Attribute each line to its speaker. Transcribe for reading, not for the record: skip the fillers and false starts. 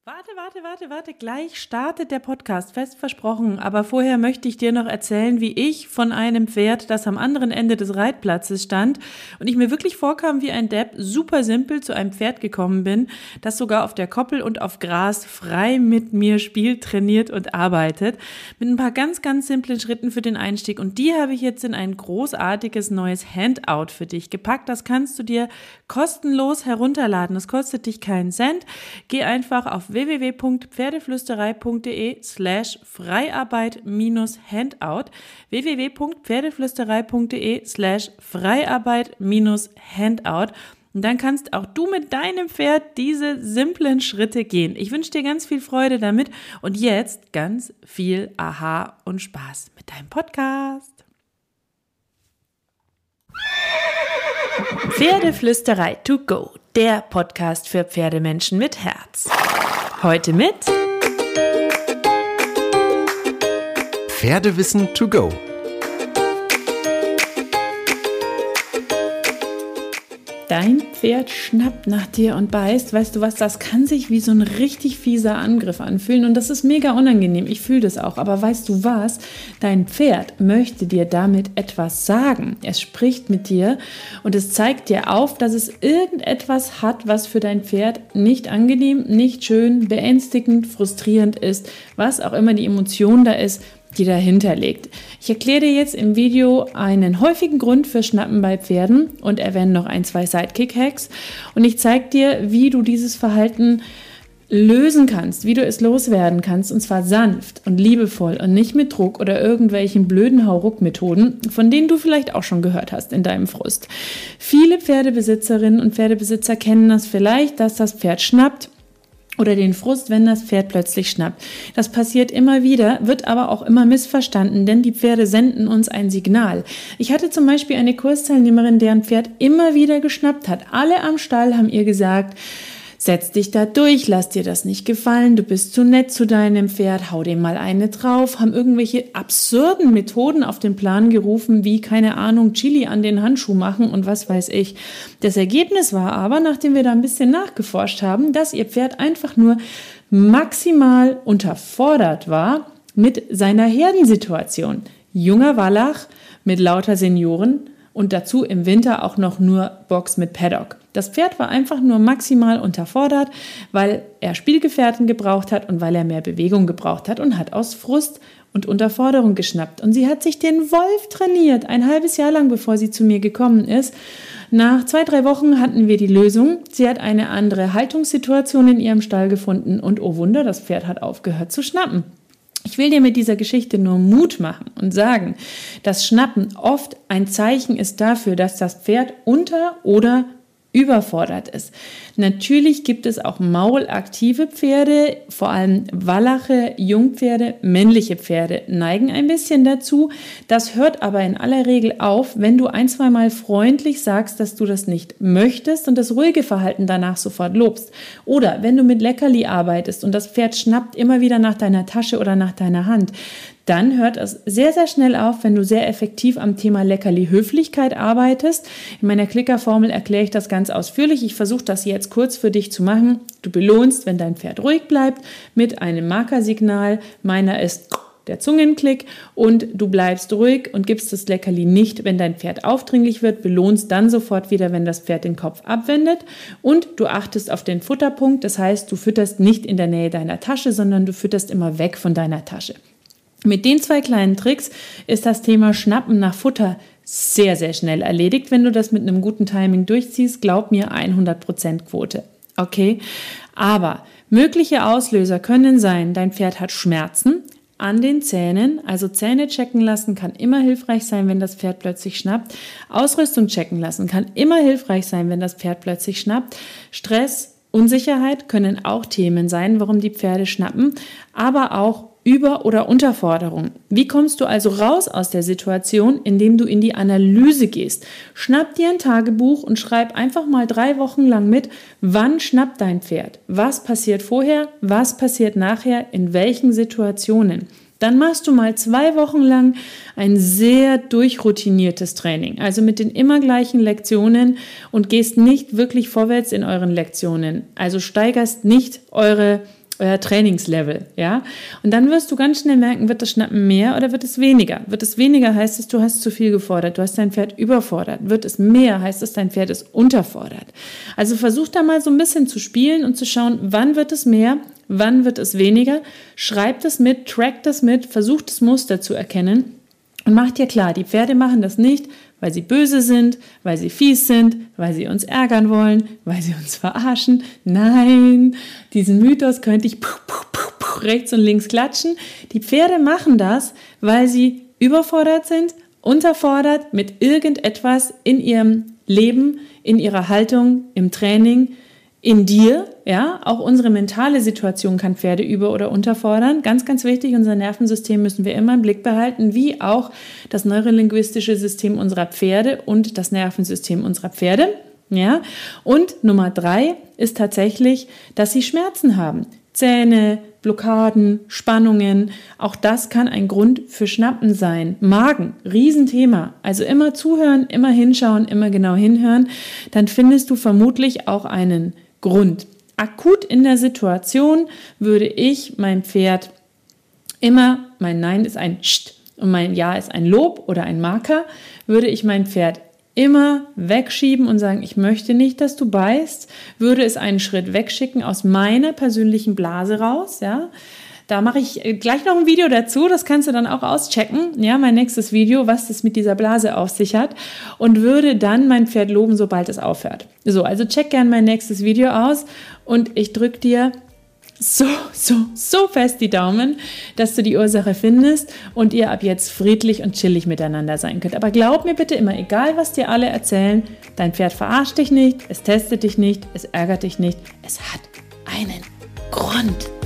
Speaker 1: Warte, gleich startet der Podcast, fest versprochen, aber vorher möchte ich dir noch erzählen, wie ich von einem Pferd, das am anderen Ende des Reitplatzes stand und ich mir wirklich vorkam wie ein Depp, super simpel zu einem Pferd gekommen bin, das sogar auf der Koppel und auf Gras frei mit mir spielt, trainiert und arbeitet, mit ein paar ganz simplen Schritten für den Einstieg und die habe ich jetzt in ein großartiges neues Handout für dich gepackt, das kannst du dir kostenlos herunterladen, das kostet dich keinen Cent, geh einfach auf www.pferdeflüsterei.de/Freiarbeit-Handout www.pferdeflüsterei.de/Freiarbeit-Handout und dann kannst auch du mit deinem Pferd diese simplen Schritte gehen. Ich wünsche dir ganz viel Freude damit und jetzt ganz viel Aha und Spaß mit deinem Podcast. Pferdeflüsterei to go, der Podcast für Pferdemenschen mit Herz. Heute mit
Speaker 2: Pferdewissen to go.
Speaker 1: Dein Pferd schnappt nach dir und beißt, weißt du was, das kann sich wie so ein richtig fieser Angriff anfühlen und das ist mega unangenehm, ich fühle das auch, aber weißt du was, dein Pferd möchte dir damit etwas sagen, es spricht mit dir und es zeigt dir auf, dass es irgendetwas hat, was für dein Pferd nicht angenehm, nicht schön, beängstigend, frustrierend ist, was auch immer die Emotion da ist, die dahinter liegt. Ich erkläre dir jetzt im Video einen häufigen Grund für Schnappen bei Pferden und erwähne noch 2 Sidekick-Hacks und ich zeige dir, wie du dieses Verhalten lösen kannst, wie du es loswerden kannst und zwar sanft und liebevoll und nicht mit Druck oder irgendwelchen blöden Hauruck-Methoden, von denen du vielleicht auch schon gehört hast in deinem Frust. Viele Pferdebesitzerinnen und Pferdebesitzer kennen das vielleicht, dass das Pferd schnappt, oder den Frust, wenn das Pferd plötzlich schnappt. Das passiert immer wieder, wird aber auch immer missverstanden, denn die Pferde senden uns ein Signal. Ich hatte zum Beispiel eine Kursteilnehmerin, deren Pferd immer wieder geschnappt hat. Alle am Stall haben ihr gesagt, setz dich da durch, lass dir das nicht gefallen, du bist zu nett zu deinem Pferd, hau dem mal eine drauf, haben irgendwelche absurden Methoden auf den Plan gerufen, wie, keine Ahnung, Chili an den Handschuh machen und was weiß ich. Das Ergebnis war aber, nachdem wir da ein bisschen nachgeforscht haben, dass ihr Pferd einfach nur maximal unterfordert war mit seiner Herdensituation. Junger Wallach mit lauter Senioren und dazu im Winter auch noch nur Box mit Paddock. Das Pferd war einfach nur maximal unterfordert, weil er Spielgefährten gebraucht hat und weil er mehr Bewegung gebraucht hat und hat aus Frust und Unterforderung geschnappt. Und sie hat sich den Wolf trainiert, ein halbes Jahr lang, bevor sie zu mir gekommen ist. Nach 2-3 Wochen hatten wir die Lösung. Sie hat eine andere Haltungssituation in ihrem Stall gefunden und oh Wunder, das Pferd hat aufgehört zu schnappen. Ich will dir mit dieser Geschichte nur Mut machen und sagen, dass Schnappen oft ein Zeichen ist dafür, dass das Pferd unter- oder überfordert ist. Natürlich gibt es auch maulaktive Pferde, vor allem Wallache, Jungpferde, männliche Pferde neigen ein bisschen dazu. Das hört aber in aller Regel auf, wenn du 1-2 Mal freundlich sagst, dass du das nicht möchtest und das ruhige Verhalten danach sofort lobst. Oder wenn du mit Leckerli arbeitest und das Pferd schnappt immer wieder nach deiner Tasche oder nach deiner Hand, dann hört es sehr schnell auf, wenn du sehr effektiv am Thema Leckerli-Höflichkeit arbeitest. In meiner Klickerformel erkläre ich das ganz ausführlich. Ich versuche das jetzt kurz für dich zu machen. Du belohnst, wenn dein Pferd ruhig bleibt, mit einem Markersignal. Meiner ist der Zungenklick und du bleibst ruhig und gibst das Leckerli nicht, wenn dein Pferd aufdringlich wird, belohnst dann sofort wieder, wenn das Pferd den Kopf abwendet und du achtest auf den Futterpunkt. Das heißt, du fütterst nicht in der Nähe deiner Tasche, sondern du fütterst immer weg von deiner Tasche. Mit den 2 kleinen Tricks ist das Thema Schnappen nach Futter sehr schnell erledigt. Wenn du das mit einem guten Timing durchziehst, glaub mir, 100% Quote. Okay? Aber mögliche Auslöser können sein, dein Pferd hat Schmerzen an den Zähnen, also Zähne checken lassen kann immer hilfreich sein, wenn das Pferd plötzlich schnappt. Ausrüstung checken lassen kann immer hilfreich sein, wenn das Pferd plötzlich schnappt. Stress, Unsicherheit können auch Themen sein, warum die Pferde schnappen, aber auch Über- oder Unterforderung. Wie kommst du also raus aus der Situation, indem du in die Analyse gehst? Schnapp dir ein Tagebuch und schreib einfach mal 3 Wochen lang mit, wann schnappt dein Pferd? Was passiert vorher? Was passiert nachher? In welchen Situationen? Dann machst du mal 2 Wochen lang ein sehr durchroutiniertes Training, also mit den immer gleichen Lektionen und gehst nicht wirklich vorwärts in euren Lektionen. Also steigerst nicht eure euer Trainingslevel, ja. Und dann wirst du ganz schnell merken, wird das Schnappen mehr oder wird es weniger? Wird es weniger, heißt es, du hast zu viel gefordert, du hast dein Pferd überfordert. Wird es mehr, heißt es, dein Pferd ist unterfordert. Also versuch da mal so ein bisschen zu spielen und zu schauen, wann wird es mehr, wann wird es weniger. Schreib das mit, track das mit, versuch das Muster zu erkennen. Und mach dir klar, die Pferde machen das nicht, weil sie böse sind, weil sie fies sind, weil sie uns ärgern wollen, weil sie uns verarschen. Nein, diesen Mythos könnte ich rechts und links klatschen. Die Pferde machen das, weil sie überfordert sind, unterfordert mit irgendetwas in ihrem Leben, in ihrer Haltung, im Training, in dir, ja, auch unsere mentale Situation kann Pferde über- oder unterfordern. Ganz, ganz wichtig, unser Nervensystem müssen wir immer im Blick behalten, wie auch das neurolinguistische System unserer Pferde und das Nervensystem unserer Pferde, ja. Und Nummer 3 ist tatsächlich, dass sie Schmerzen haben. Zähne, Blockaden, Spannungen, auch das kann ein Grund für Schnappen sein. Magen, Riesenthema. Also immer zuhören, immer hinschauen, immer genau hinhören. Dann findest du vermutlich auch einen Grund. Akut in der Situation würde ich mein Pferd immer, mein Nein ist ein Scht und mein Ja ist ein Lob oder ein Marker, würde ich mein Pferd immer wegschieben und sagen, ich möchte nicht, dass du beißt, würde es einen Schritt wegschicken aus meiner persönlichen Blase raus, ja. Da mache ich gleich noch ein Video dazu, das kannst du dann auch auschecken, ja, mein nächstes Video, was das mit dieser Blase auf sich hat und würde dann mein Pferd loben, sobald es aufhört. So, also check gern mein nächstes Video aus und ich drücke dir so fest die Daumen, dass du die Ursache findest und ihr ab jetzt friedlich und chillig miteinander sein könnt. Aber glaub mir bitte immer, egal was dir alle erzählen, dein Pferd verarscht dich nicht, es testet dich nicht, es ärgert dich nicht, es hat einen Grund.